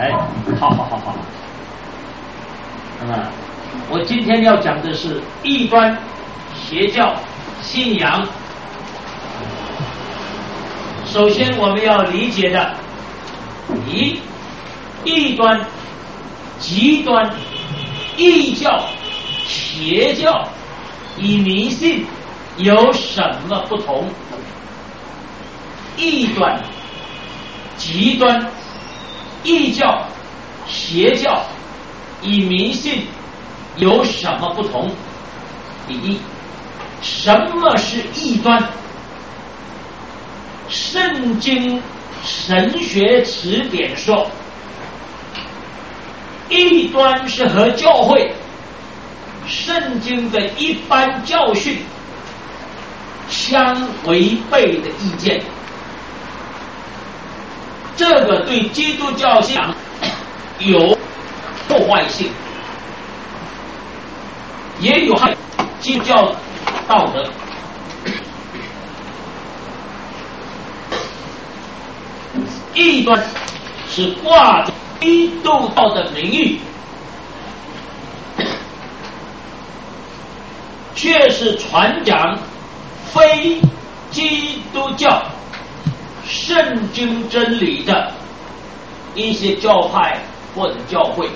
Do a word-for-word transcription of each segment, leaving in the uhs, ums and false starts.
哎，好好好好。那么，我今天要讲的是异端、邪教、信仰。首先，我们要理解的，一异端、极端、异教、邪教与迷信有什么不同？异端、极端、异教、邪教与迷信有什么不同？第一，什么是异端？圣经神学词典说，异端是和教会圣经的一般教训相违背的意见。这个对基督教信仰有破坏性，也有害基督教道德。异端是挂着基督教的名誉，却是传讲非基督教圣经真理的一些教派或者教会。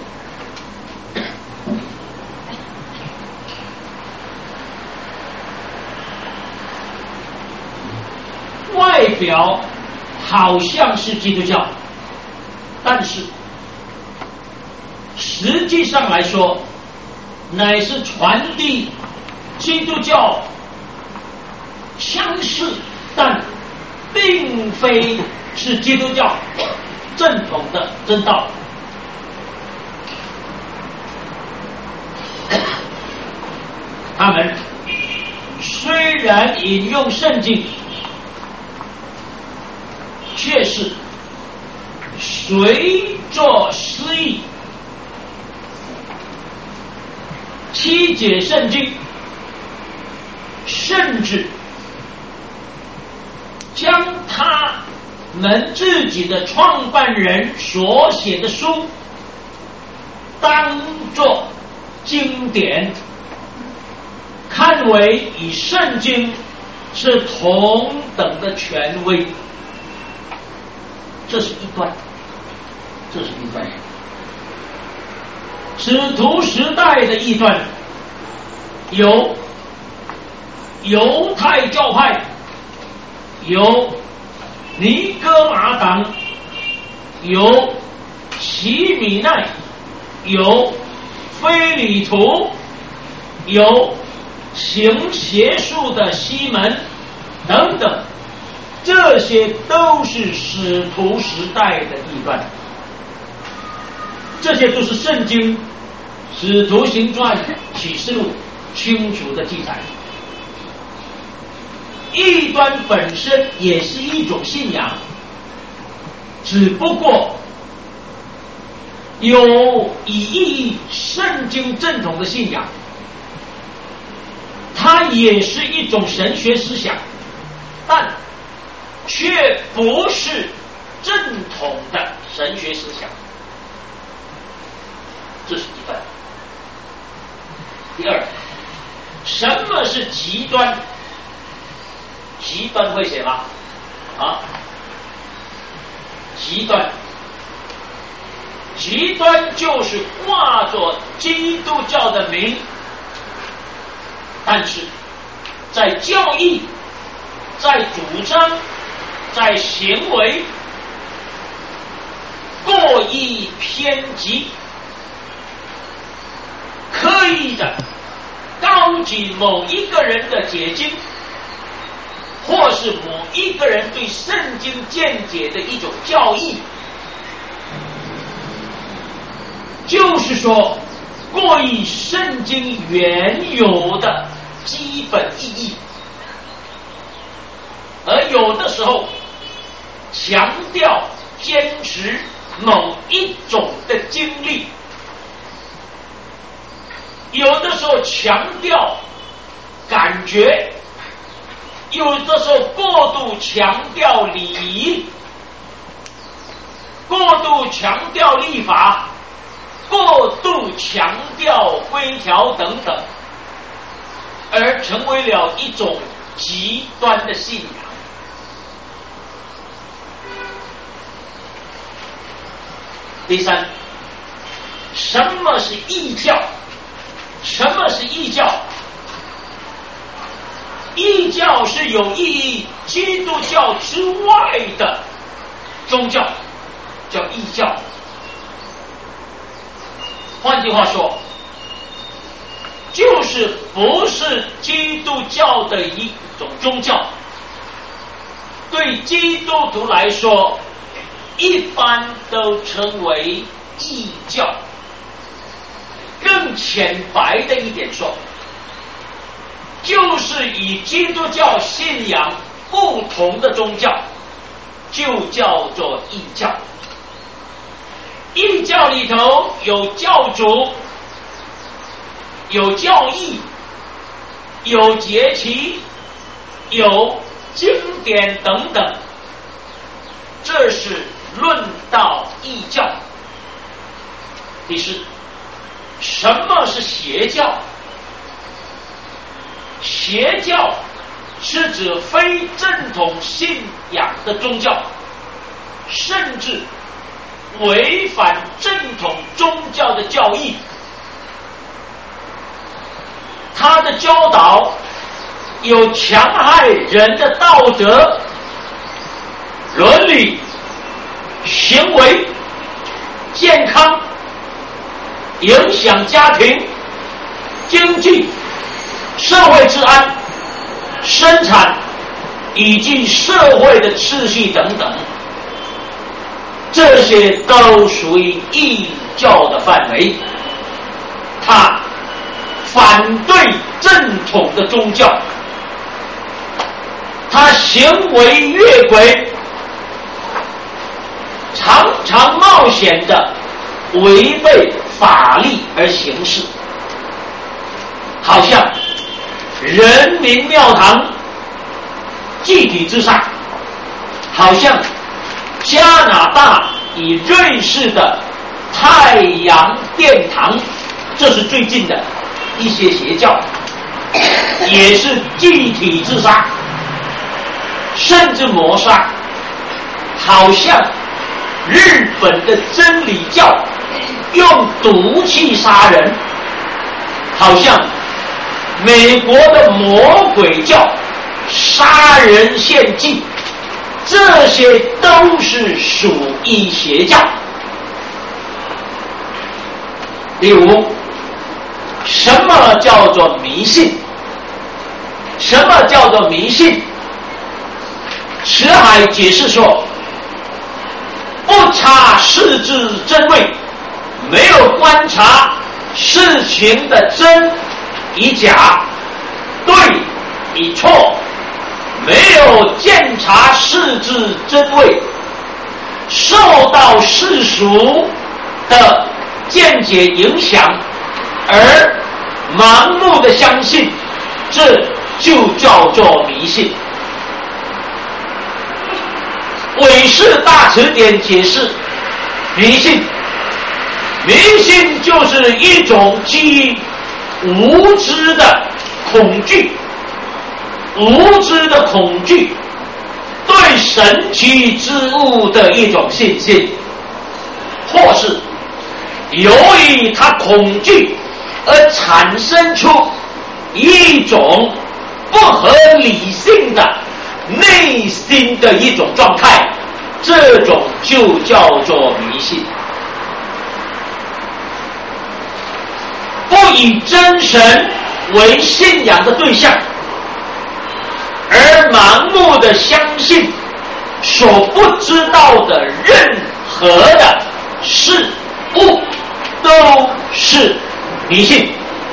外表好像是基督教，但是实际上来说，乃是传递基督教相似，但并非是基督教正统的真道。他们虽然引用圣经，却是随着诗意曲解圣经，甚至将他们自己的创办人所写的书当作经典，看为与圣经是同等的权威。这是异端，这是异端。使徒时代的异端有犹太教派，有尼哥马党，有奇米奈，有非礼图，有行邪术的西门等等，这些都是使徒时代的异端，这些都是圣经使徒行传启示录清楚的记载。异端本身也是一种信仰，只不过有以异圣经正统的信仰，它也是一种神学思想，但却不是正统的神学思想，这是一端。第二，什么是极端？极端会写吗？啊，极端，极端就是挂着基督教的名，但是在教义、在主张、在行为过于偏激，刻意的高举某一个人的解经，或是某一个人对圣经见解的一种教义，就是说过于圣经原有的基本意义，而有的时候强调坚持某一种的经历，有的时候强调感觉，有的时候过度强调礼仪， 过度强调立法，过度强调规条等等，而成为了一种极端的信仰。第三，什么是异教？什么是异教？异教是有意义基督教之外的宗教，叫异教。换句话说，就是不是基督教的一种宗教。对基督徒来说，一般都称为异教。更浅白的一点说，就是与基督教信仰不同的宗教，就叫做异教。异教里头有教主，有教义，有节期，有经典等等，这是论到异教。第四，什么是邪教？邪教是指非正统信仰的宗教，甚至违反正统宗教的教义。他的教导有强害人的道德、伦理、行为、健康，影响家庭、经济、社会治安、生产以及社会的秩序等等，这些都属于异教的范围。他反对正统的宗教，他行为越轨，常常冒险的违背法律而行事，好像人民庙堂集体自杀，好像加拿大与瑞士的太阳殿堂，这是最近的一些邪教，也是集体自杀，甚至谋杀，好像日本的真理教用毒气杀人，好像美国的魔鬼教杀人献祭，这些都是属于邪教。第五，什么叫做迷信？什么叫做迷信？慈海解释说，不查事之真伪，没有观察事情的真与假、对与错，没有鉴察事之真伪，受到世俗的见解影响而盲目的相信，这就叫做迷信。韦氏大词典解释迷信，迷信就是一种基于无知的恐惧，无知的恐惧对神奇之物的一种信心，或是由于他恐惧而产生出一种不合理性的内心的一种状态，这种就叫做迷信。不以真神为信仰的对象，而盲目的相信所不知道的任何的事物，都是迷信。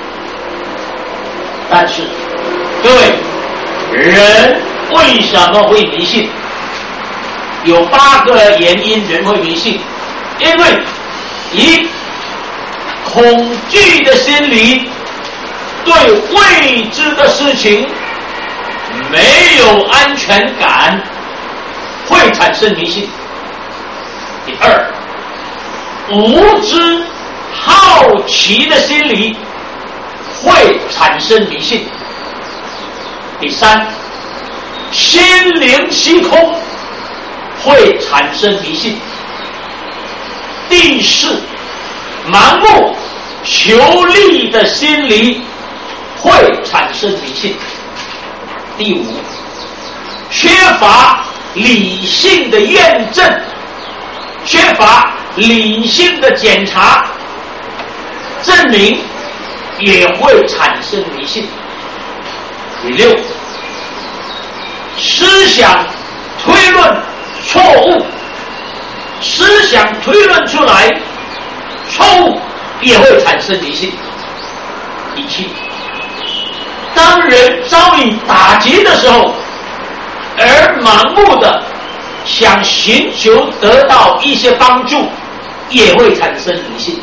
但是各位，人为什么会迷信？有八个原因人会迷信。因为一，恐惧的心理，对未知的事情没有安全感，会产生迷信。第二， 无知好奇的心理会产生迷信。第三，心灵虚空会产生迷信。第四，盲目求利的心理会产生迷信。第五，缺乏理性的验证，缺乏理性的检查证明，也会产生迷信。第六，思想推论错误，思想推论出来错误也会产生迷信。第七，当人遭遇打击的时候，而盲目的想寻求得到一些帮助，也会产生迷信。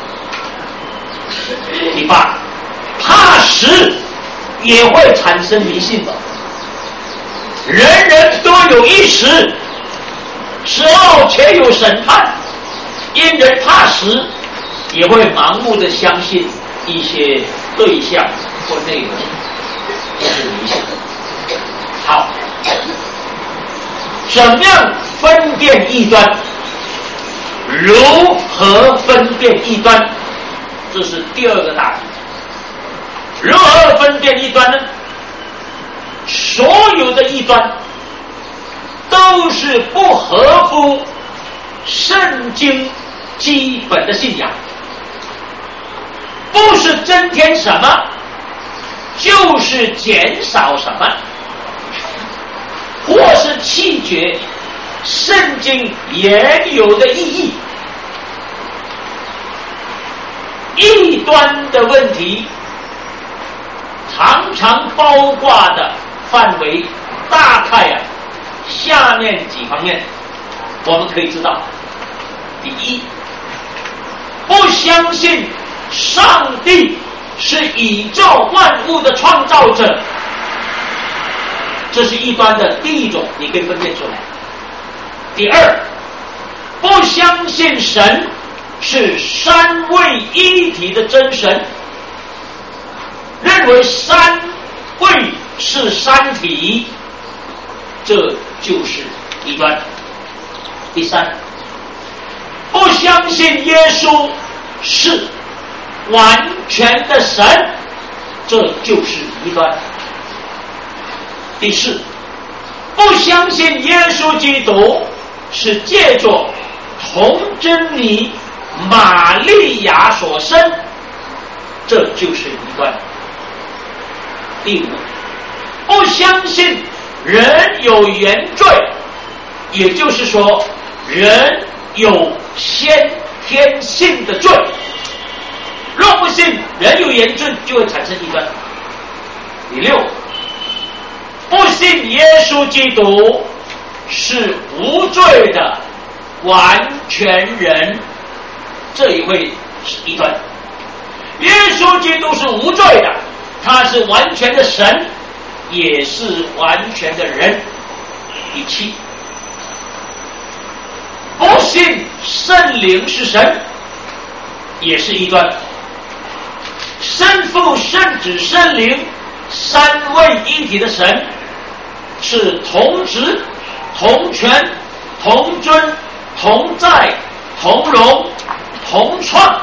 第八，怕死也会产生迷信的。人人都有一死，死后且有审判，因人怕死，也会盲目的相信一些对象或内容，这是迷信。好，怎么样分辨异端？如何分辨异端？这是第二个大题。如何分辨异端呢？所有的异端都是不合乎圣经基本的信仰，不是增添什么，就是减少什么，或是弃绝圣经原有的意义。异端的问题常常包括的范围大概啊，下面几方面我们可以知道。第一，不相信上帝是宇宙万物的创造者，这是异端的第一种，你可以分辨出来。第二，不相信神是三位一体的真神，认为三位是三体，这就是异端。第三，不相信耶稣是完全的神，这就是异端。第四，不相信耶稣基督是借着童贞女玛利亚所生，这就是异端。第五，不相信人有原罪，也就是说人有先天性的罪，若不信人有原罪，就会产生异端。第六，不信耶稣基督是无罪的完全人，这也会是异端。耶稣基督是无罪的，他是完全的神，也是完全的人。第七，不信圣灵是神，也是异端。圣父、圣子、圣灵三位一体的神是同职、同权、同尊、同在、同荣、同创，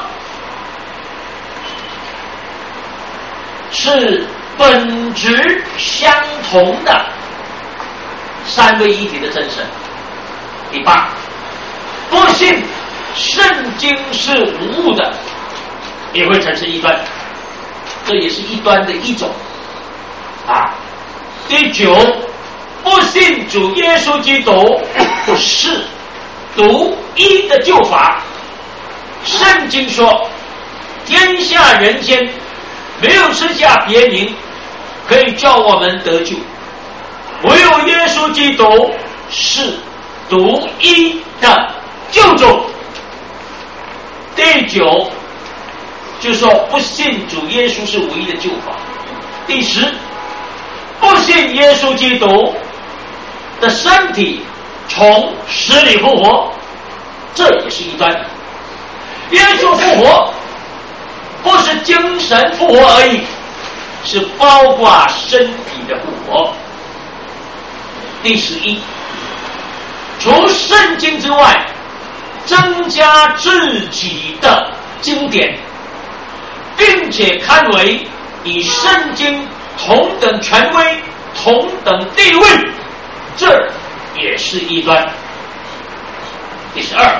是本质相同的三位一体的真神。第八，不信圣经是无误的，也会产生异端，这也是异端的一种啊。第九，不信主耶稣基督是独一的救法。圣经说，天下人间没有赐下别名可以叫我们得救，唯有耶稣基督是独一的救主。第九，就说不信主耶稣是唯一的救法。第十，不信耶稣基督的身体从死里复活，这也是异端。 耶稣复活不是精神复活而已，是包括身体的复活。第十一，除圣经之外，增加自己的经典，并且看为与圣经同等权威、同等地位，这也是异端。第十二，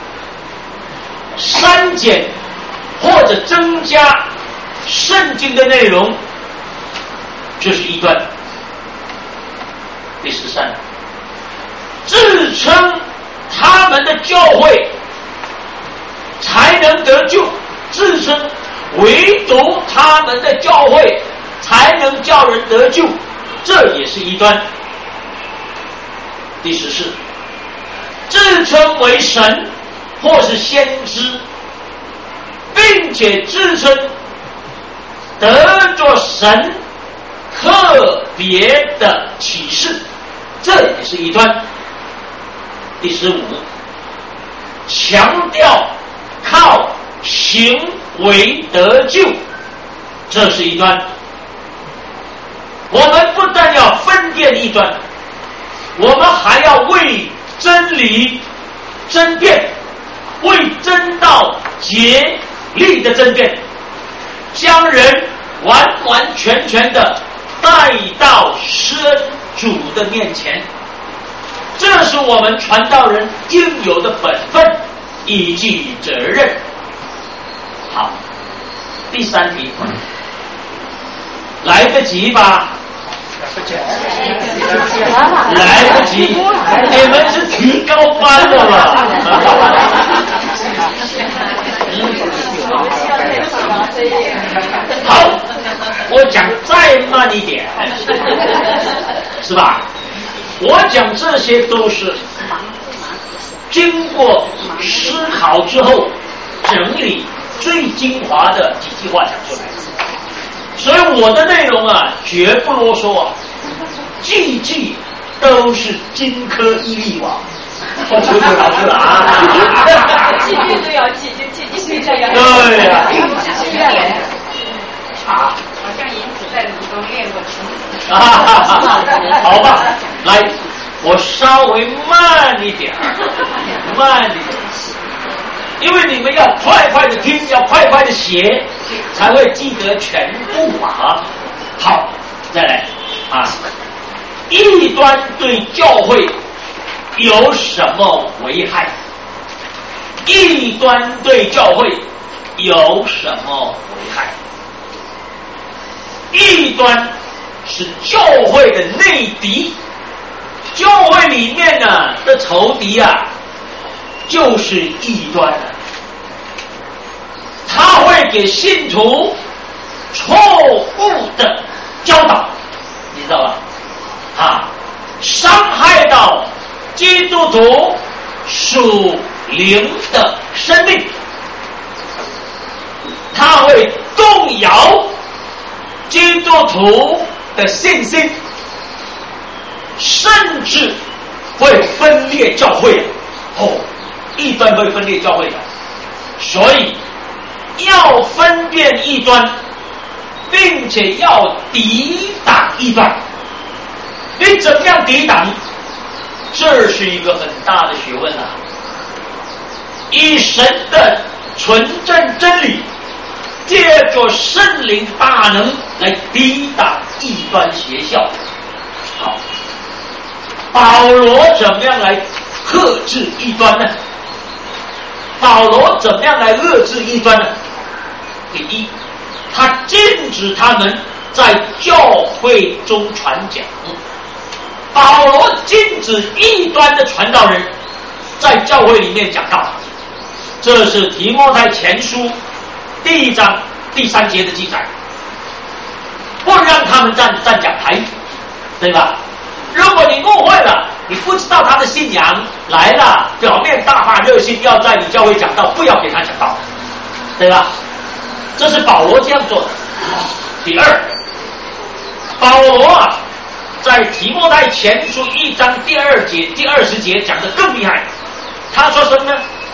删减或者增加圣经的内容，这是异端。第十三，自称他们的教会才能得救，自称唯独他们的教会才能叫人得救，这也是异端。第十四，自称为神或是先知，并且自称得着神特别的启示，这也是异端。第十五，强调靠行为得救，这是异端。我们不但要分辨异端，我们还要为真理争辩，为真道竭力的争辩，将人完完全全的带到神主的面前，这是我们传道人应有的本分以及责任。好，第三题，来得及吧？来不及，你们是提高班的吧？好，我讲再慢一点，是吧？我讲这些都是经过思考之后整理最精华的几句话讲出来，所以我的内容啊绝不啰嗦啊，句句都是金科玉律哇！我求求老师了啊！ 句句都要记，就句句都要。 对呀、 啊。啊，好像银子在炉中炼过金。 啊，好吧，来，我稍微慢一点，慢一点，因为你们要快快的听，要快快的写，才会记得全部啊。好，再来啊，异端对教会有什么危害？异端对教会有什么危害？异端是教会的内敌，教会里面呢的仇敌啊，就是异端啊。他会给信徒错误的教导，你知道吧？啊，伤害到基督徒属灵的生命，他会动摇基督徒的信心，甚至会分裂教会。哦，异端会分裂教会的，所以要分辨异端，并且要抵挡异端。你怎么样抵挡？这是一个很大的学问啊！以神的纯正真理，借着圣灵大能来抵挡异端邪教。好，保罗怎么样来克制异端呢？保罗怎么样来遏制异端呢？第一，他禁止他们在教会中传讲。保罗禁止异端的传道人在教会里面讲道，这是提摩太前书第一章第三节的记载，不让他们站站讲台，对吧？如果你误会了，你不知道他的信仰来了，表面大发热心要在你教会讲道，不要给他讲道，对吧？这是保罗这样做的。第二，保罗啊，在提摩太前书一章第二节第二十节讲得更厉害，他说什么呢？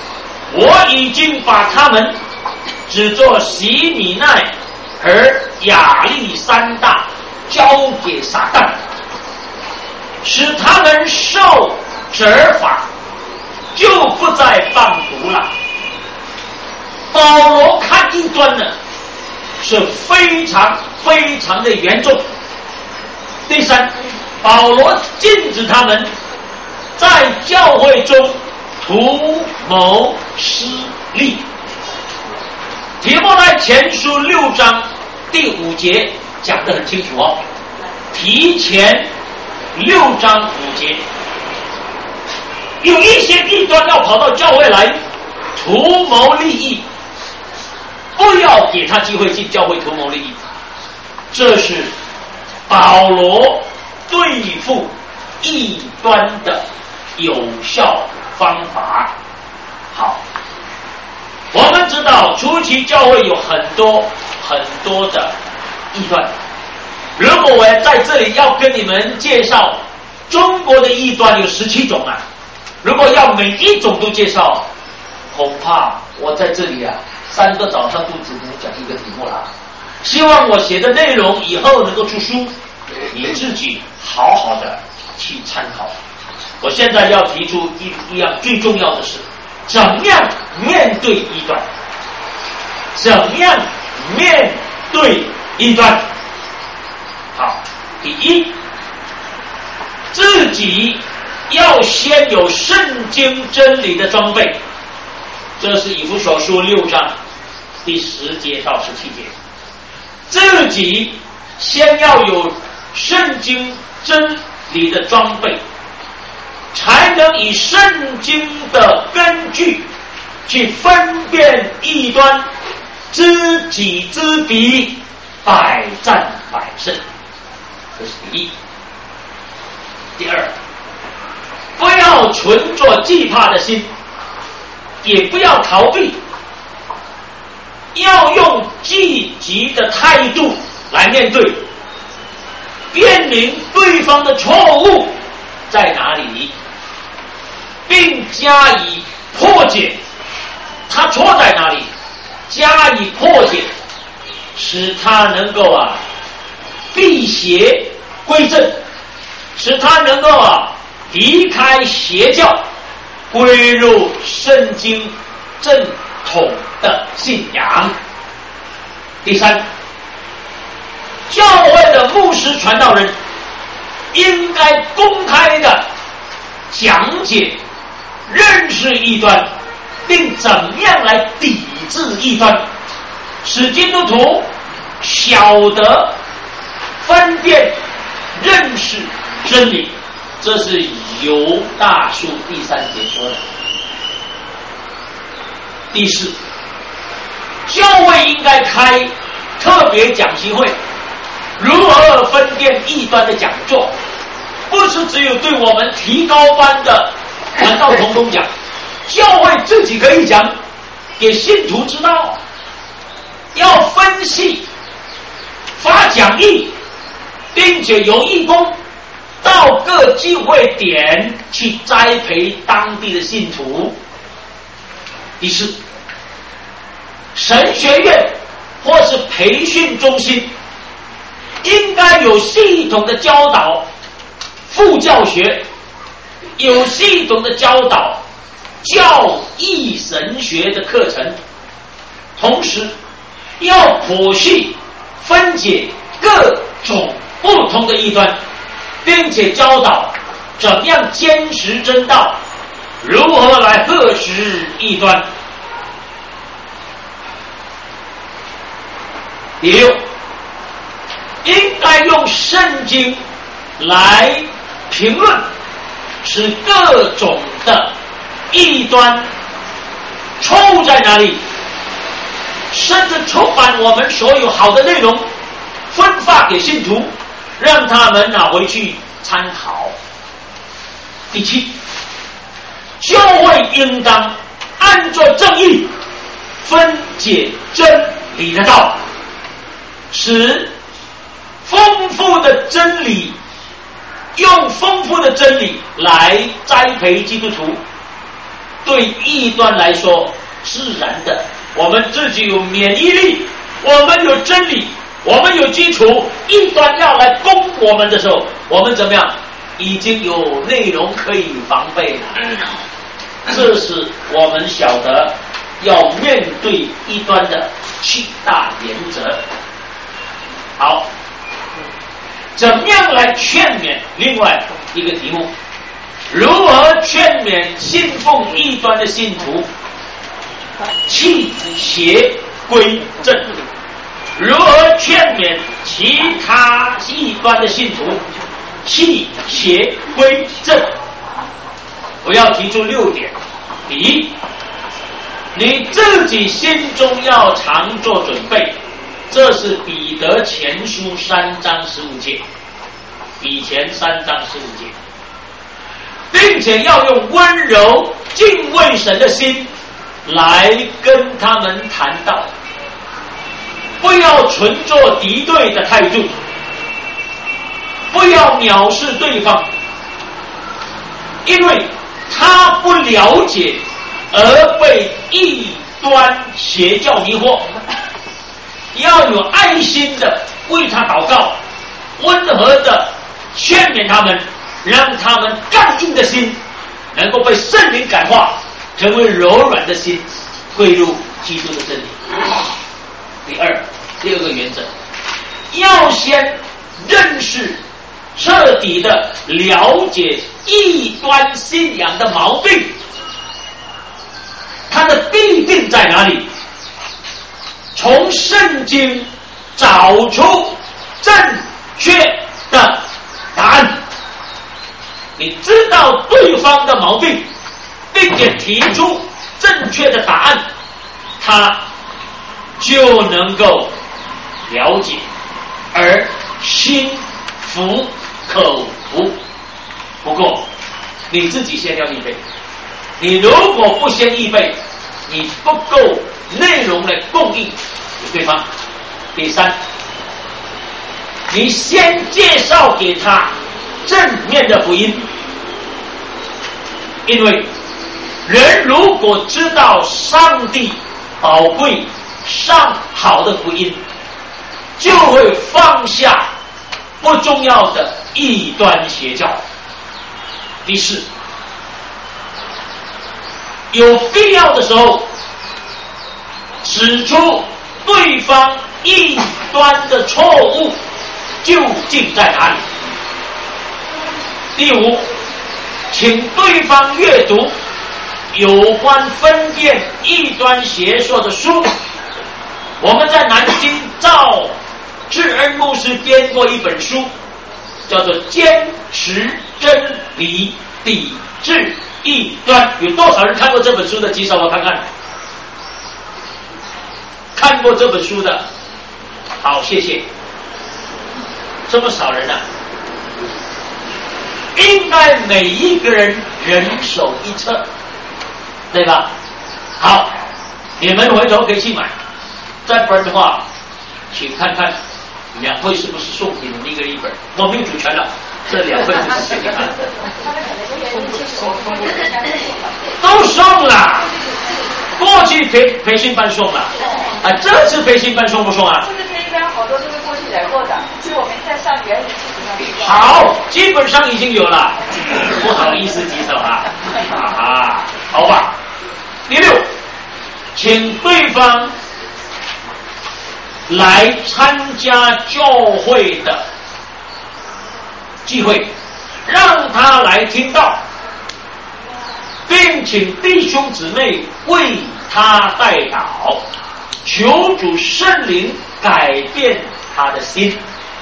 我已经把他们只做洗米奈和亚历山大交给撒旦，使他们受责罚，就不再放毒了。保罗看异端呢，是非常非常的严重。第三，保罗禁止他们在教会中图谋私利。提摩太前书六章第五节讲得很清楚哦，提前六章五节，有一些异端要跑到教会来图谋利益，不要给他机会进教会图谋利益，这是保罗对付异端的有效方法。好，我们知道初期教会有很多很多的异端，如果我在这里要跟你们介绍中国的异端有十七种啊，如果要每一种都介绍，恐怕我在这里啊三个早上都只能讲一个题目啦。希望我写的内容以后能够出书，你自己好好的去参考。我现在要提出一一样最重要的是，怎样面对异端？怎样面对异端？好，第一，自己要先有圣经真理的装备，这是以弗所书六章第十节到十七节。自己先要有圣经真理的装备，才能以圣经的根据去分辨异端，知己知彼，百战百胜。这是第一。第二，不要存着惧怕的心，也不要逃避，要用积极的态度来面对，辨明对方的错误在哪里，并加以破解，他错在哪里，加以破解，使他能够啊避邪归正，使他能够啊离开邪教，归入圣经正统的信仰。第三，教会的牧师传道人应该公开的讲解认识异端，并怎样来抵制异端，使基督徒晓得分辨认识真理。这是犹大书第三节说的。第四，教会应该开特别讲习会，如何分辨异端的讲座，不是只有对我们提高班的传道同工讲，教会自己可以讲，给信徒知道，要分析发讲义，并且由义工到各聚会点去栽培当地的信徒。第四，神学院或是培训中心应该有系统的教导副教学，有系统的教导教义神学的课程，同时要剖析分解各种不同的异端，并且教导怎样坚持真道，如何来遏止异端。第六，应该用圣经来评论，使各种的异端错误在哪里，甚至出版我们所有好的内容，分发给信徒，让他们拿回去参考。第七，教会应当按照正义分解真理的道，使丰富的真理，用丰富的真理来栽培基督徒。对异端来说， 自然的，我们自己有免疫力，我们有真理，我们有基础，异端要来攻我们的时候，我们怎么样？已经有内容可以防备了。这是我们晓得要面对异端的七大原则。好，怎么样来劝勉？另外一个题目，如何劝勉信奉异端的信徒弃邪归正？如何劝勉其他异端的信徒弃邪归正？我要提出六点。第一，你自己心中要常做准备，这是彼得前书三章十五节，以前三章十五节，并且要用温柔敬畏神的心来跟他们谈道，不要存作敌对的态度，不要藐视对方，因为他不了解而被异端邪教迷惑，要有爱心的为他祷告，温和的劝勉他们，让他们刚硬的心能够被圣灵感化，成为柔软的心，归入基督的真理。第二，第二个原则，要先认识彻底的了解异端信仰的毛病，它的弊病在哪里？从圣经找出正确的答案。你知道对方的毛病，并且提出正确的答案，他就能够了解而心服口服。不过你自己先要预备，你如果不先预备，你不够内容来供应给对方。第三，你先介绍给他正面的福音，因为人如果知道上帝宝贵上好的福音，就会放下不重要的异端邪教。第四，有必要的时候指出对方异端的错误究竟在哪里。第五，请对方阅读有关分辨异端邪说的书。我们在南京赵志恩牧师编过一本书，叫做《坚持真理，抵制异端》。有多少人看过这本书的举手，我看看。看过这本书的，好，谢谢。这么少人啊，应该每一个人人手一册，对吧？好，你们回头可以去买，再不然的话，请看看两会是不是送给你们一个一本。我没有主权了，这两会就是写给他的。都送了，过去培培训班送了，啊，这次培训班送不送啊？ 这次培训班好多都是过去来过的，所以我们在上原理基础上。 好，基本上已经有了，不好意思举手啊，啊，好吧。第六，请对方来参加教会的聚会，让他来听到，并请弟兄姊妹为他代祷，求主圣灵改变他的心。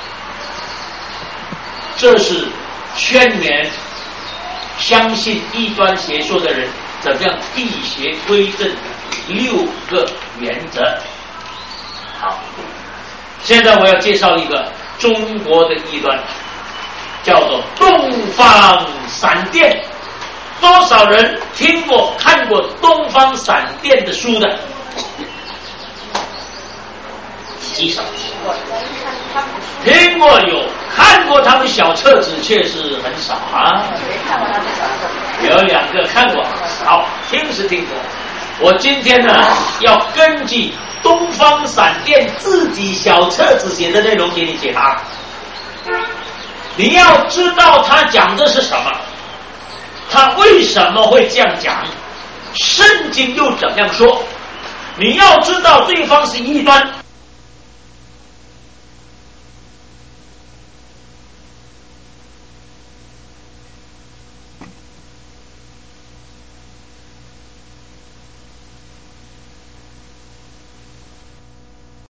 这是劝勉相信异端邪说的人怎么样避邪归正的六个原则。好，现在我要介绍一个中国的异端，叫做东方闪电。多少人听过看过东方闪电的书的？举手。听过有，看过他们小册子却是很少啊。有两个看过，好，听是听过， 我今天呢要根据东方闪电自己小册子写的内容给你解答。你要知道他讲的是什么，他为什么会这样讲，圣经又怎样说。你要知道对方是异端，